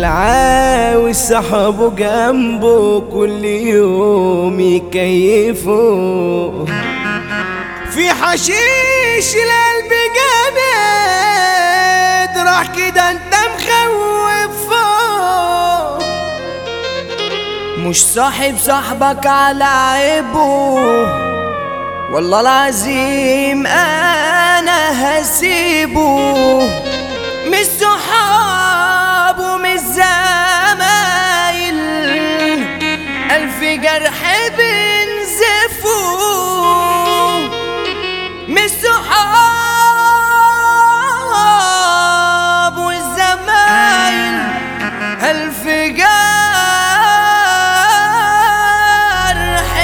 العاوز صاحبه جنبه كل يوم يكيفه. في حشيش القلب جامد راح كده انت مخوفه. مش صاحب صاحبك على عيبه، والله العظيم انا هسيبه. مش صحاب ومش زمايل، ألف جرح بنزفوا. مش صحاب والزمايل، ألف جرح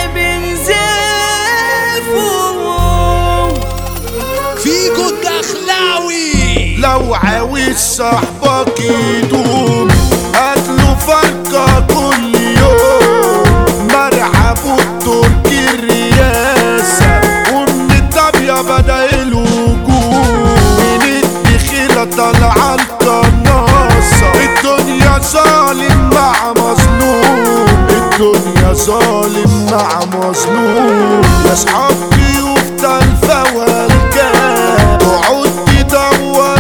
بنزفوا. فيكو الدخلاوي لو عاوز صاحبك يدوم هاتله فرقة كل يوم. مرحب التركي الرياسة والنتابية بدأ الهجوم. من الدخيلة طالعة القناصة. الدنيا ظالم مع مظلوم، الدنيا ظالم مع مظلوم. يا صحاب ضيوف تلفة والكام تقعد تدور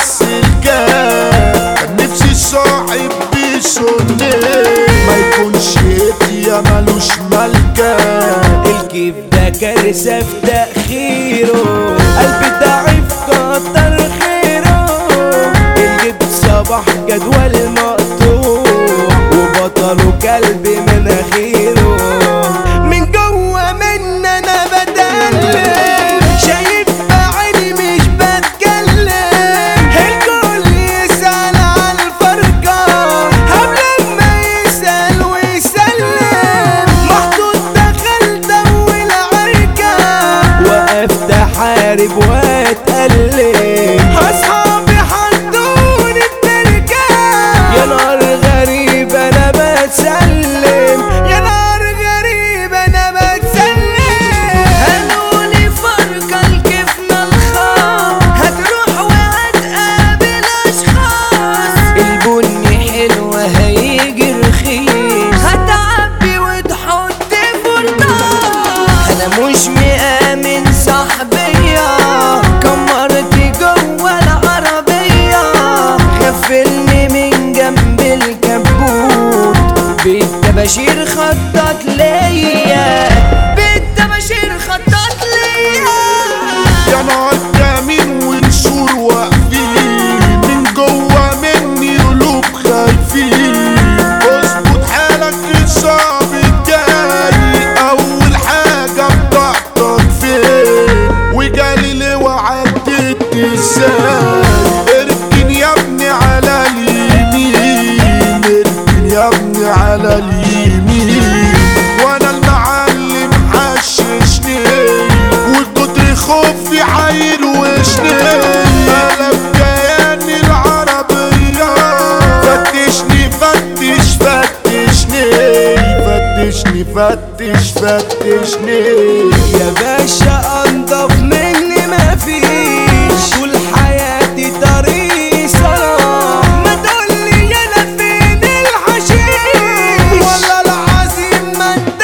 عالسلكان. كان نفسي صاحب بيسوني ما يكونش هدية ملوش ملكان. الكيف ده كارثة في تأخيره، قلبي ضعيف كتر خيره. اللي بصباح جدول مقطوع وبطله كلب مناخيره. من جوه من انا بدلم، شايف بعيني مش بتكلم. الكل يسأل على الفرقة قبل ما يسأل ويسلم. محطوط دخلت اول عركة وقفت احارب واتألم. اصحابي حطوني بتركة، يا نار غريب انا بتسلم. يا نار غريب انا بتسلم. قالولي فرقة الكفنا الخام، هتروح وهتقابل اشخاص. البني حلوة هيجي رخيص، هتعبي وتحط فرطاس. انا مش مآمن صاحبية، كمرت جوه العربية. غفلني من جنب الكبوت، بالتباشير خطط ليا، بالتباشير خطط ليا. يا نهار جميل ونشور واقفين، من جوه مني قلوب خايفين. اظبط حالك الصعب الجاي، اول حاجة بتاعتك فين وجالي ليه وعدت ازاي. اركن يا ابني على اليمين، اركن يا ابني على اليمين. وانا المعلم حششني وكتر خوفي عيروشني. قلب كياني العربية، فتشني فتش فتشني، فتشني فتش فتشني. يا باشا انضف مني مفيش، طول حياتي طريق سلام. ما تقولي يالا فين الحشيش، والله العظيم ما انت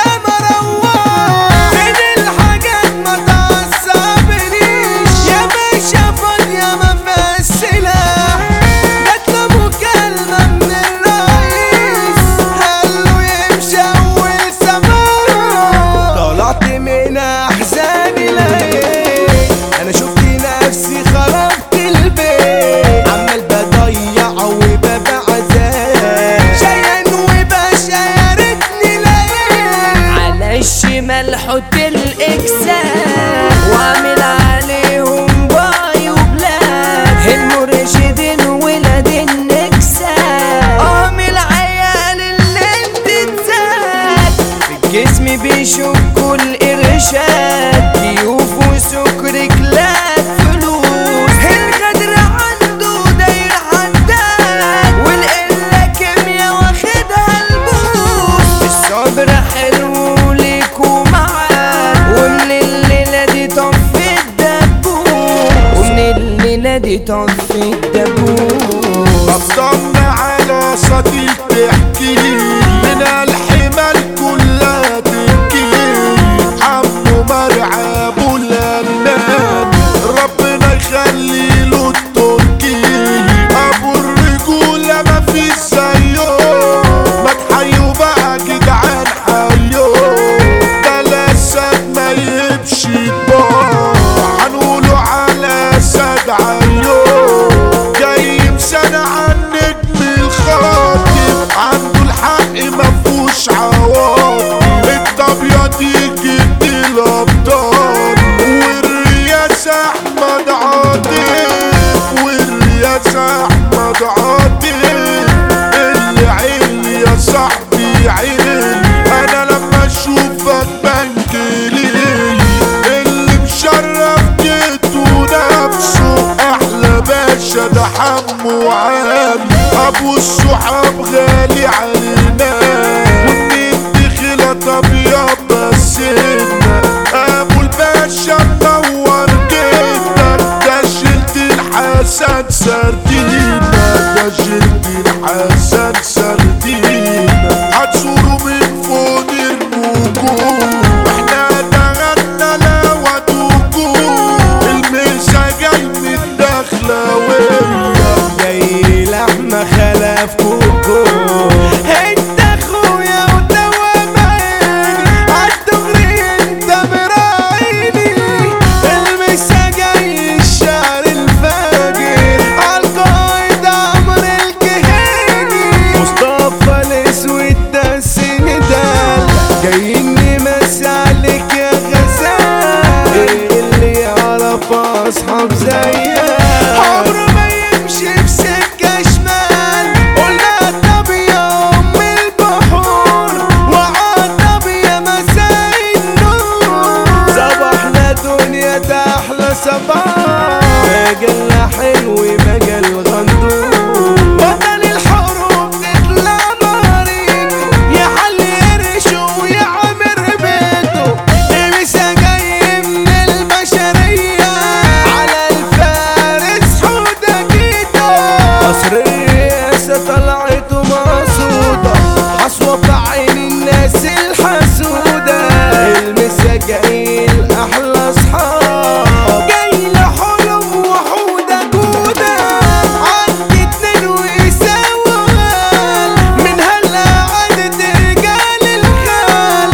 مروح. فين الحاجات ما تعصبنيش، يا باشا فاضية ما فيهاش سلاح. جاتله مكالمة من الرئيس قاله يمشي اول سماح. طلعت من احزاني لقيت انا شفت نفسي خربت البيت. عمال بضيع وببيع عذاب، شيان وباشا يا ريتني لقيت. على الشمال حط الاكسات واعمل عليهم باي وبلاد. المرشدين ولاد النكسات، من العيال اللي بتتزاد. في الجسم بيشكوا القرشات، ضيوف وسكر كلاب فلوس. الغدر عنده داير عداد، والقلة كيميا واخدها البوس. الصبر حلو ليك ومعاك، ومن الليلة دي طفي الدبوس، ومن الليلة دي طفي الدبوس. بطلنا على اساطير تحكي من الحمال كلها تبكي. عمو مرعى ابو الأنان ربنا يخلي له التركي. ابو الرجولة مفيش زيه، ما تحيوا بقى جدعان حيو. ده الاسد ما يبش يتباع، هنقوله على اسد عيو. جاي مسنة عن نجم الخاطب، عنده الحق مفهوش عواطف. الطبيعة يجي الابطال والرياسة احمد عاطف، والرياسة احمد عاطف. اللي عيني يا صاحبي عيني، انا لما اشوفك بنجلي. اللي مشرف جيته نفسه احلى باشا، ده حمو عام. ابو الصحاب غالي علينا، والندي خلطة ابيض بسنا. ابو الباشا منور جدا، ده شلت الحسن سردينا، ده شلت الحسن سردينا. هتزوروا من فوق النجوم، احنا دغنا لوت وجوم. المسا جاي من الدخلاوية، جاي لحمة خلف كوكو. انت اخويا ودوام عيني، عالدغري انت مراعيني. المسا جاي الشعر الفاجر، عالقايد عمرو الكهاني. مصطفى الاسود ده السندال، جايين نمسي عليك يا غزال. اللي يعرف اصحاب زيك عمره ما يمشي في سكة شمال. قلنا طب يا ام البحور، وعطب يا مساء النور. صباحنا دنيا ده احلى صباح، مجالنا حلو مجال غندور. بطل الحروب تطلع نارين، يحل قرشه ويعمر بيته. لمسا جاي من البشرية، على الفارس حودة جيته. قصر الرئاسة طلعته مقصودة، حصوة في عين الناس الحسودة. المسا جاي لأحلى أصحاب، جاي لحلم وحودة جودة. عندي 2 ويساوي غال، من هلا عدد رجال الخال.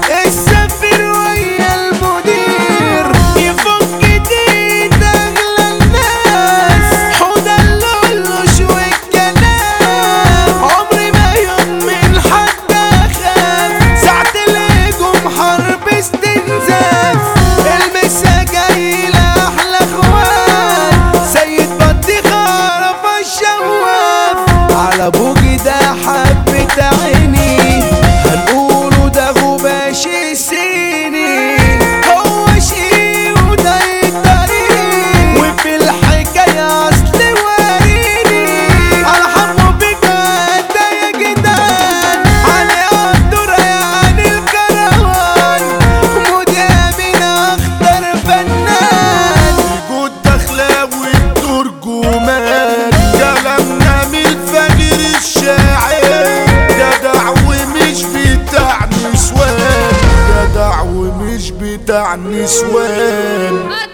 السفير ويا المدير، يفك ايد اغلى الناس. حودة اللولوش والكلام، عمري ما يوم من حد اخاف. ساعة الهجوم حرب استنزاف. المسا جاي لأحلى اخوات، سيد بطيخة عرفة الشواف. على بوجي ده حبة عيني، هنقوله ده غباش السيني. هو شقي وده الطريق، وفي الحكاية اصل وريني. على حمو بك ده يا جدعان، علي قدر يعني الكروان. مذيع من اخطر فنان، جود دخلاوي الترجمان. كلامنا من الفجر الشاعر، جدع ومش بتاع نسوان، جدع ومش بتاع نسوان.